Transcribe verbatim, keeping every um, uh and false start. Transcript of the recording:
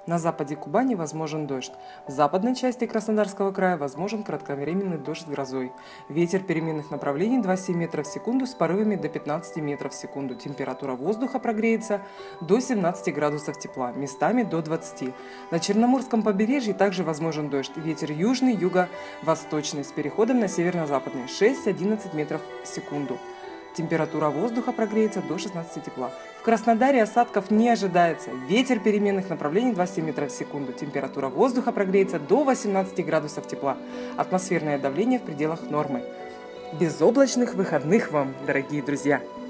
На западе Кубани возможен дождь. В западной части Краснодарского края возможен кратковременный дождь с грозой. Ветер переменных направлений два целых семь десятых метров в секунду с порывами до пятнадцати метров в секунду. Температура воздуха прогреется до семнадцати градусов тепла, местами до двадцати. На Черноморском побережье также возможен дождь. Ветер южный, юго-восточный с переходом на северно-западный шесть-одиннадцать метров в секунду. Температура воздуха прогреется до шестнадцати тепла. В Краснодаре осадков не ожидается. Ветер переменных направлений два целых семь десятых метров в секунду. Температура воздуха прогреется до восемнадцати градусов тепла. Атмосферное давление в пределах нормы. Безоблачных выходных вам, дорогие друзья!